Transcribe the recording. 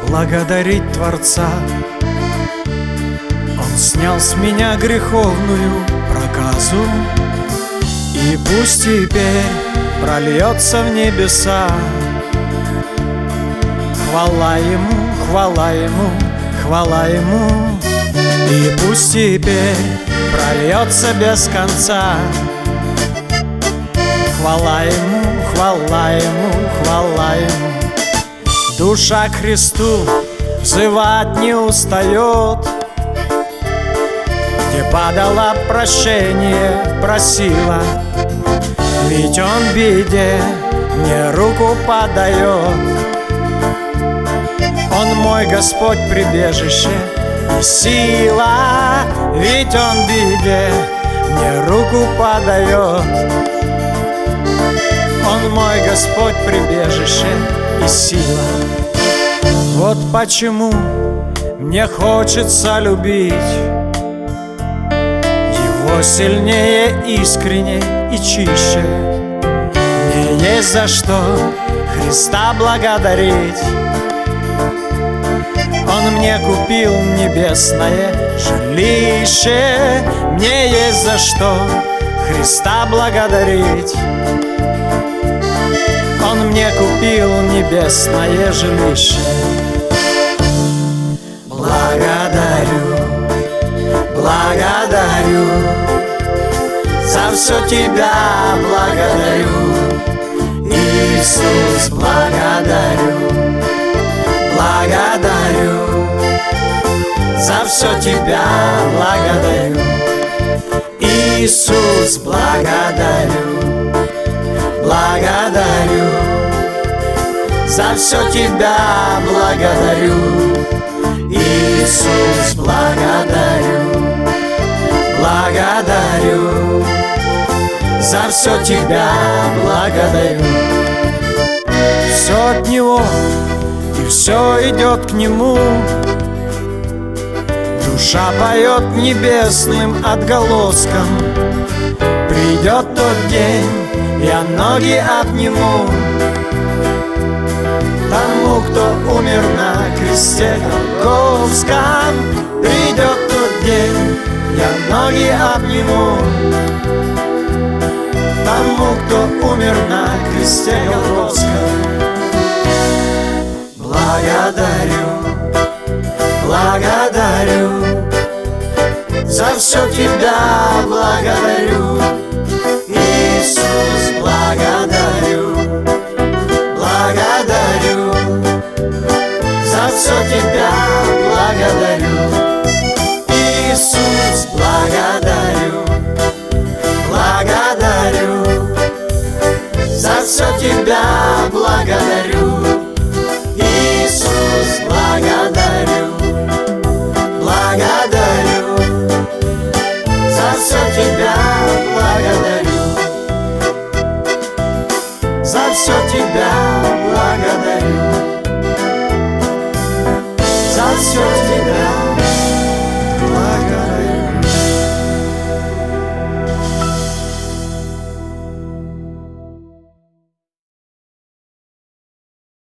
благодарить Творца. Он снял с меня греховную проказу, и пусть теперь прольется в небеса. Хвала Ему, хвала Ему, хвала Ему, и пусть теперь прольется без конца. Хвала Ему, хвала Ему, хвала Ему. Душа к Христу взывать не устает, где падала, прощение просила. Ведь Он в беде мне руку подает. Он мой Господь, прибежище и сила, ведь Он в беде мне руку подает. Он мой Господь, прибежище и сила. Вот почему мне хочется любить Его сильнее, искренне и чище. Мне есть за что Христа благодарить. Он мне купил небесное жилище. Мне есть за что Христа благодарить. Он мне купил небесное жилище. Благодарю, благодарю, за все Тебя благодарю, Иисус, благодарю, благодарю, за все Тебя благодарю, Иисус, благодарю, благодарю, за все Тебя благодарю, Иисус, благодарю, благодарю, за все Тебя благодарю. Все от Него и все идет к Нему. Душа поет небесным отголоском. Придет тот день, я ноги обниму тому, кто умер на кресте Голгофском. Придет тот день, я ноги обниму тому, кто умер на кресте Голгофском. Благодарю, благодарю, за все Тебя благодарю, Иисус, благодарю, благодарю, за все Тебя